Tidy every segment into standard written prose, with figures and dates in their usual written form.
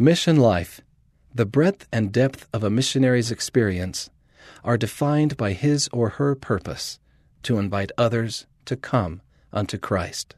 Mission life, the breadth and depth of a missionary's experience, are defined by his or her purpose to invite others to come unto Christ.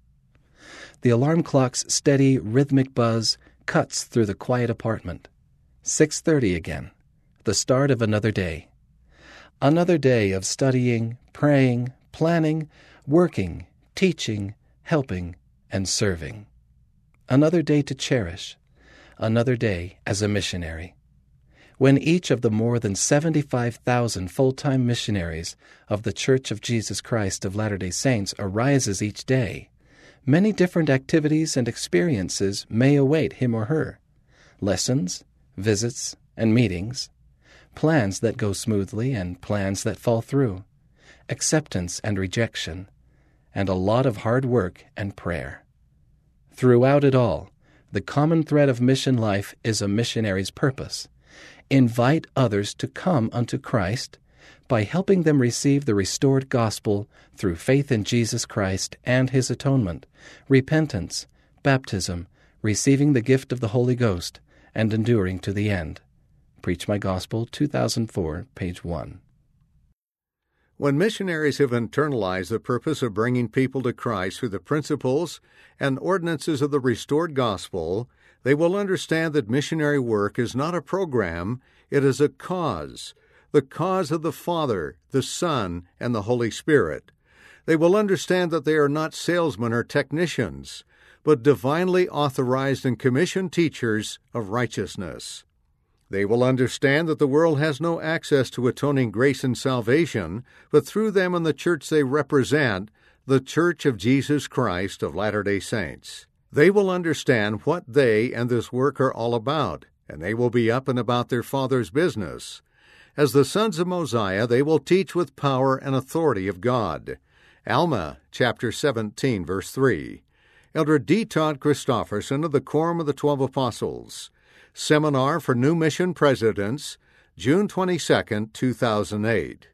The alarm clock's steady, rhythmic buzz cuts through the quiet apartment. 6:30 again, the start of another day. Another day of studying, praying, planning, working, teaching, helping, and serving. Another day to cherish. Another day as a missionary. When each of the more than 75,000 full-time missionaries of the Church of Jesus Christ of Latter-day Saints arises each day, many different activities and experiences may await him or her. Lessons, visits, and meetings, plans that go smoothly and plans that fall through, acceptance and rejection, and a lot of hard work and prayer. Throughout it all, the common thread of mission life is a missionary's purpose. Invite others to come unto Christ by helping them receive the restored gospel through faith in Jesus Christ and His atonement, repentance, baptism, receiving the gift of the Holy Ghost, and enduring to the end. Preach My Gospel, 2004, page 1. When missionaries have internalized the purpose of bringing people to Christ through the principles and ordinances of the restored gospel, they will understand that missionary work is not a program, it is a cause, the cause of the Father, the Son, and the Holy Spirit. They will understand that they are not salesmen or technicians, but divinely authorized and commissioned teachers of righteousness. They will understand that the world has no access to atoning grace and salvation, but through them and the church they represent, the Church of Jesus Christ of Latter-day Saints. They will understand what they and this work are all about, and they will be up and about their Father's business. As the sons of Mosiah, they will teach with power and authority of God. Alma, chapter 17, verse 3. Elder D. Todd Christofferson of the Quorum of the 12 Apostles. Seminar for New Mission Presidents, June 22, 2008.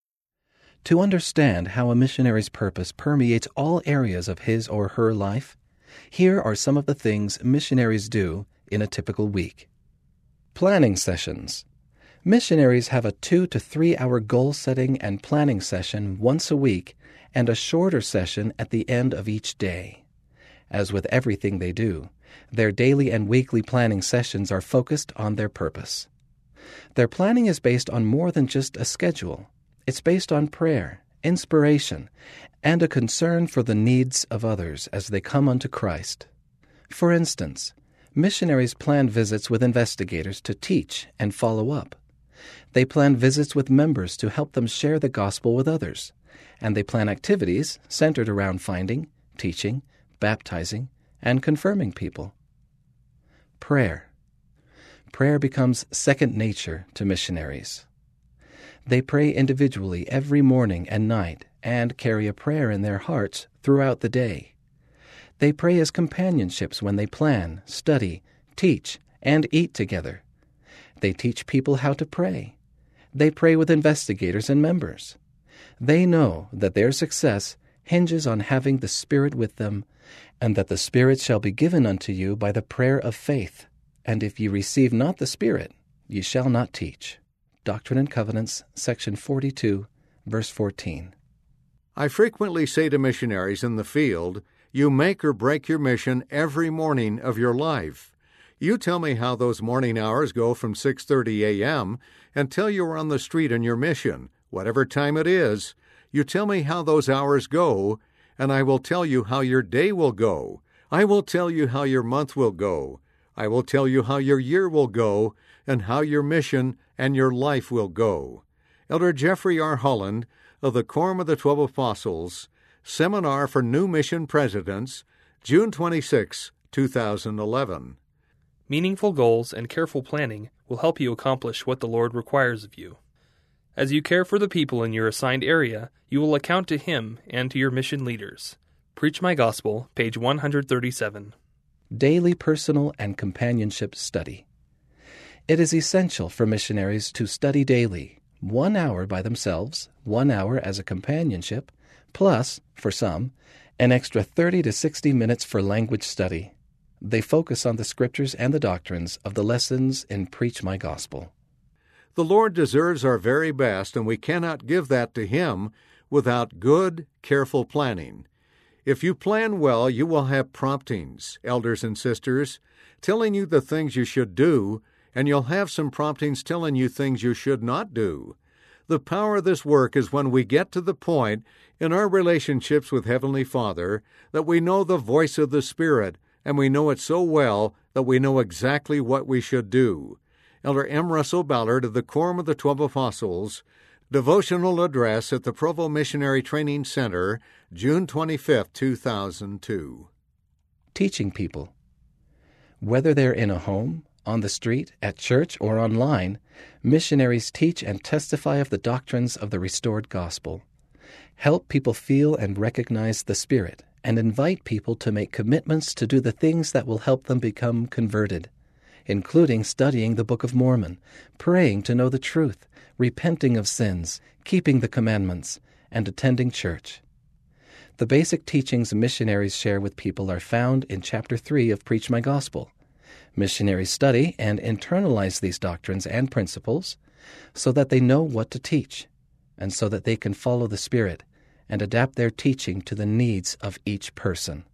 To understand how a missionary's purpose permeates all areas of his or her life, here are some of the things missionaries do in a typical week. Planning sessions. Missionaries have a 2 to 3 hour goal-setting and planning session once a week and a shorter session at the end of each day. As with everything they do, their daily and weekly planning sessions are focused on their purpose. Their planning is based on more than just a schedule. It's based on prayer, inspiration, and a concern for the needs of others as they come unto Christ. For instance, missionaries plan visits with investigators to teach and follow up. They plan visits with members to help them share the gospel with others, and they plan activities centered around finding, teaching, baptizing, and confirming people. Prayer. Prayer becomes second nature to missionaries. They pray individually every morning and night and carry a prayer in their hearts throughout the day. They pray as companionships when they plan, study, teach, and eat together. They teach people how to pray. They pray with investigators and members. They know that their success hinges on having the Spirit with them, and that the Spirit shall be given unto you by the prayer of faith. And if ye receive not the Spirit, ye shall not teach. Doctrine and Covenants, section 42, verse 14. I frequently say to missionaries in the field, you make or break your mission every morning of your life. You tell me how those morning hours go from 6:30 a.m. until you're on the street on your mission, whatever time it is. You tell me how those hours go, and I will tell you how your day will go. I will tell you how your month will go. I will tell you how your year will go, and how your mission and your life will go. Elder Jeffrey R. Holland of the Quorum of the 12 Apostles, Seminar for New Mission Presidents, June 26, 2011. Meaningful goals and careful planning will help you accomplish what the Lord requires of you. As you care for the people in your assigned area, you will account to Him and to your mission leaders. Preach My Gospel, page 137. Daily personal and companionship study. It is essential for missionaries to study daily, 1 hour by themselves, 1 hour as a companionship, plus, for some, an extra 30 to 60 minutes for language study. They focus on the scriptures and the doctrines of the lessons in Preach My Gospel. The Lord deserves our very best, and we cannot give that to Him without good, careful planning. If you plan well, you will have promptings, elders and sisters, telling you the things you should do, and you'll have some promptings telling you things you should not do. The power of this work is when we get to the point in our relationships with Heavenly Father that we know the voice of the Spirit, and we know it so well that we know exactly what we should do. Elder M. Russell Ballard of the Quorum of the 12 Apostles, Devotional Address at the Provo Missionary Training Center, June 25, 2002. Teaching people. Whether they're in a home, on the street, at church, or online, missionaries teach and testify of the doctrines of the restored gospel. Help people feel and recognize the Spirit, and invite people to make commitments to do the things that will help them become converted, including studying the Book of Mormon, praying to know the truth, repenting of sins, keeping the commandments, and attending church. The basic teachings missionaries share with people are found in Chapter 3 of Preach My Gospel. Missionaries study and internalize these doctrines and principles so that they know what to teach, and so that they can follow the Spirit and adapt their teaching to the needs of each person.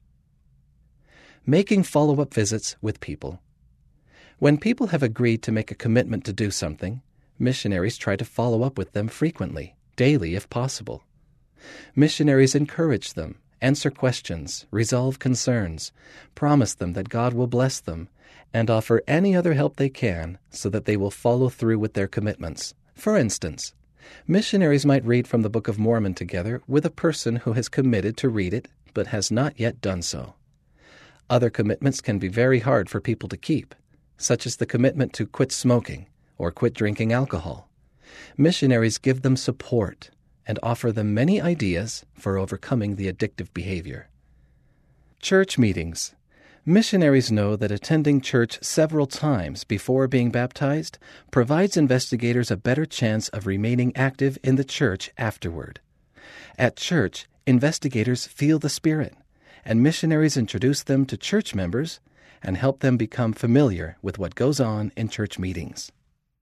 Making follow-up visits with people. When people have agreed to make a commitment to do something, missionaries try to follow up with them frequently, daily if possible. Missionaries encourage them, answer questions, resolve concerns, promise them that God will bless them, and offer any other help they can so that they will follow through with their commitments. For instance, missionaries might read from the Book of Mormon together with a person who has committed to read it but has not yet done so. Other commitments can be very hard for people to keep, such as the commitment to quit smoking or quit drinking alcohol. Missionaries give them support and offer them many ideas for overcoming the addictive behavior. Church meetings. Missionaries know that attending church several times before being baptized provides investigators a better chance of remaining active in the church afterward. At church, investigators feel the Spirit, and missionaries introduce them to church members and help them become familiar with what goes on in church meetings.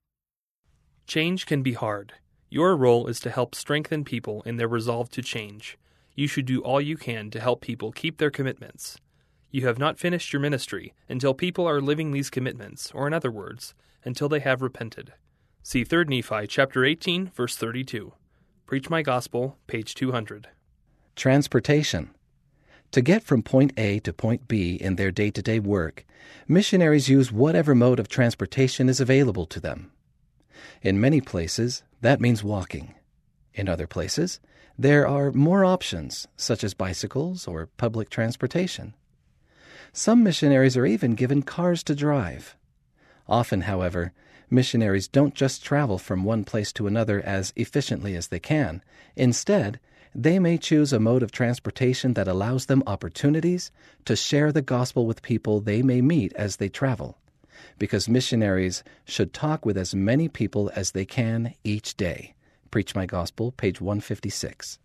Change can be hard. Your role is to help strengthen people in their resolve to change. You should do all you can to help people keep their commitments. You have not finished your ministry until people are living these commitments, or in other words, until they have repented. See 3 Nephi chapter 18, verse 32. Preach My Gospel, page 200. Transportation. To get from point A to point B in their day-to-day work, missionaries use whatever mode of transportation is available to them. In many places, that means walking. In other places, there are more options, such as bicycles or public transportation. Some missionaries are even given cars to drive. Often, however, missionaries don't just travel from one place to another as efficiently as they can. Instead, they may choose a mode of transportation that allows them opportunities to share the gospel with people they may meet as they travel, because missionaries should talk with as many people as they can each day. Preach My Gospel, page 156.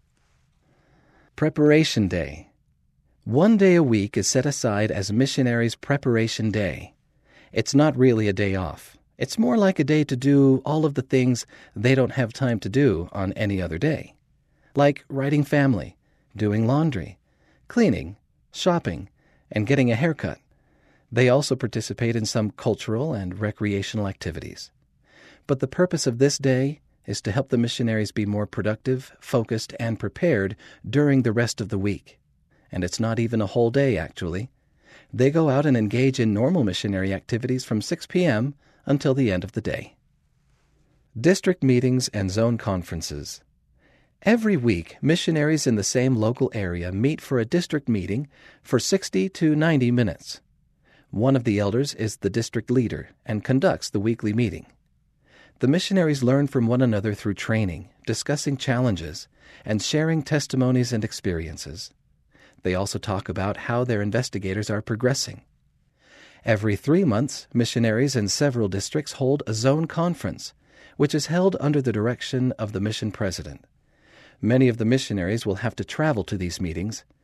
Preparation Day. 1 day a week is set aside as missionaries' preparation day. It's not really a day off. It's more like a day to do all of the things they don't have time to do on any other day, like writing family, doing laundry, cleaning, shopping, and getting a haircut. They also participate in some cultural and recreational activities. But the purpose of this day is to help the missionaries be more productive, focused, and prepared during the rest of the week. And it's not even a whole day, actually. They go out and engage in normal missionary activities from 6 p.m. until the end of the day. District meetings and zone conferences. Every week, missionaries in the same local area meet for a district meeting for 60 to 90 minutes. One of the elders is the district leader and conducts the weekly meeting. The missionaries learn from one another through training, discussing challenges, and sharing testimonies and experiences. They also talk about how their investigators are progressing. Every 3 months, missionaries in several districts hold a zone conference, which is held under the direction of the mission president. Many of the missionaries will have to travel to these meetings,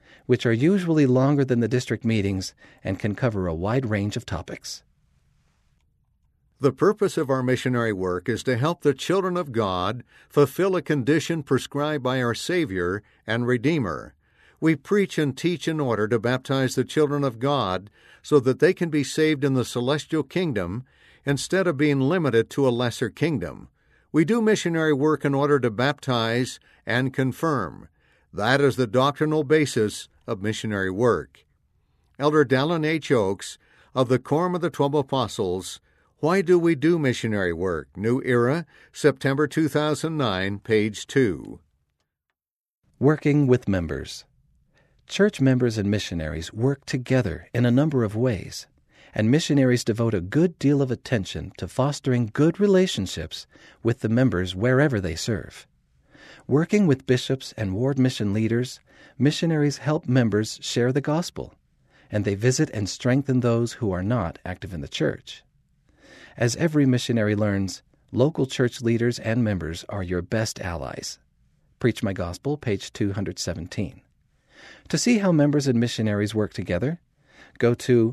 which are usually longer than the district meetings and can cover a wide range of topics. The purpose of our missionary work is to help the children of God fulfill a condition prescribed by our Savior and Redeemer. We preach and teach in order to baptize the children of God so that they can be saved in the celestial kingdom instead of being limited to a lesser kingdom. We do missionary work in order to baptize and confirm. That is the doctrinal basis of missionary work. Elder Dallin H. Oaks of the Quorum of the 12 Apostles, Why Do We Do Missionary Work? New Era, September 2009, page 2. Working with members. Church members and missionaries work together in a number of ways, and missionaries devote a good deal of attention to fostering good relationships with the members wherever they serve. Working with bishops and ward mission leaders, missionaries help members share the gospel, and they visit and strengthen those who are not active in the church. As every missionary learns, local church leaders and members are your best allies. Preach My Gospel, page 217. To see how members and missionaries work together, go to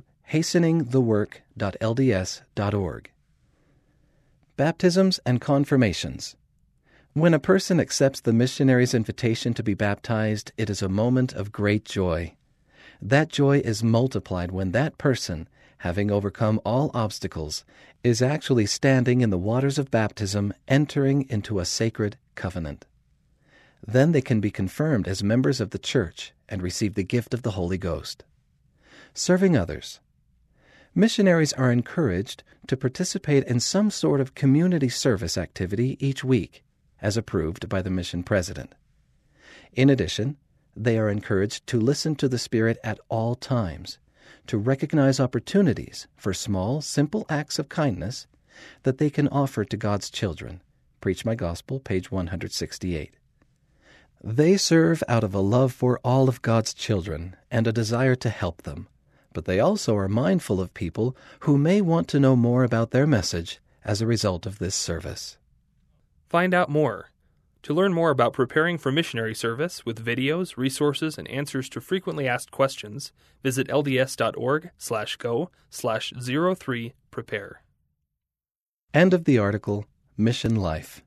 hasteningthework.lds.org. Baptisms and confirmations. When a person accepts the missionary's invitation to be baptized, it is a moment of great joy. That joy is multiplied when that person, having overcome all obstacles, is actually standing in the waters of baptism, entering into a sacred covenant. Then they can be confirmed as members of the church and receive the gift of the Holy Ghost. Serving others. Missionaries are encouraged to participate in some sort of community service activity each week, as approved by the mission president. In addition, they are encouraged to listen to the Spirit at all times, to recognize opportunities for small, simple acts of kindness that they can offer to God's children. Preach My Gospel, page 168. They serve out of a love for all of God's children and a desire to help them, but they also are mindful of people who may want to know more about their message as a result of this service. Find out more. To learn more about preparing for missionary service with videos, resources, and answers to frequently asked questions, visit lds.org/go/03prepare. End of the article, Mission Life.